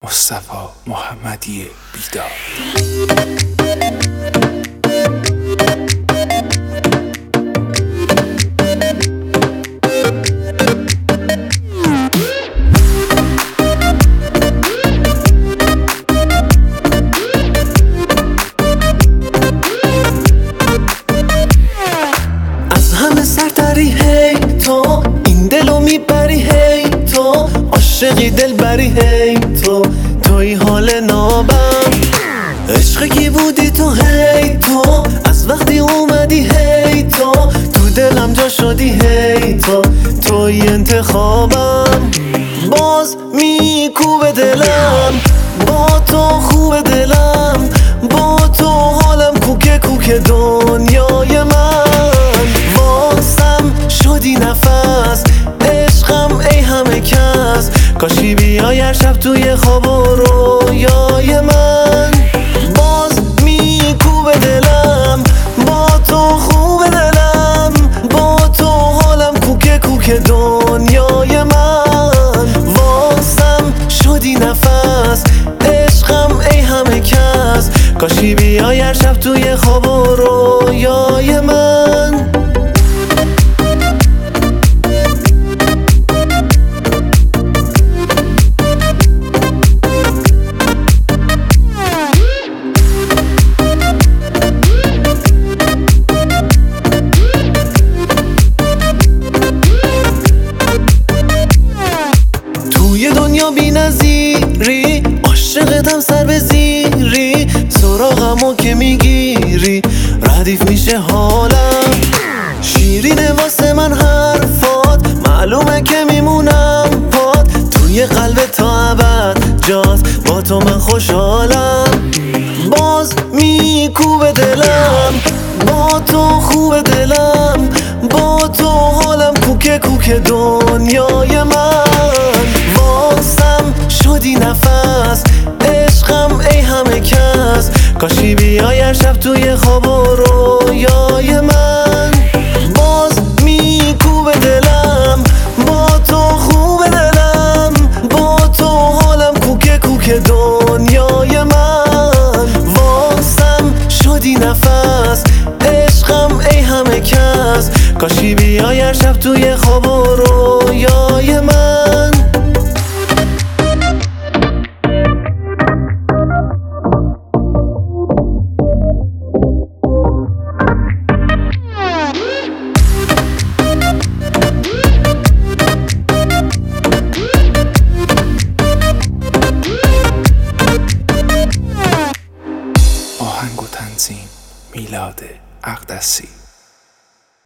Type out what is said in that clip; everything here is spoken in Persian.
مصطفی محمدی بیدار. سرتری هی تو این دلو میبری هی تو عاشقی دل بری هی تو توی حال نابم عشق کی بودی تو هی تو از وقتی اومدی هی تو دلم جا شدی هی تو توی انتخابم باز میکوبه دلم با تو خوب دلم با تو حالم کوکه کوکه دنیای من شدی نفس عشقم ای همه کس کاشی بیای هر شب توی خواب و رویای من باز میکوبه دلم با تو خوب دلم با تو حالم کوکه کوکه دنیای من واسم شدی نفس عشقم ای همه کس کاشی بیای هر شب توی خواب و رویای من دنیا بی نظیری عاشقتم سر به زیری سراغمو که میگیری ردیف میشه حالم شیرینه واسه من حرفات معلومه که میمونم پات توی قلب تا ابد جات با تو من خوشحالم باز میکوبه دلم با تو خوب دلم با تو حالم کوکه کوکه دنیای من شدی نفس عشقم ای همه کس کاشی بیای هر شب توی خواب و رویای من باز میکوبه دلم با تو خوب دلم با تو حالم کوکه کوکه دنیای من واسم شدی نفس عشقم ای همه کس کاشی بیای هر شب توی خواب و رویای من آهنگ و تنظیم میلاد اقدسی.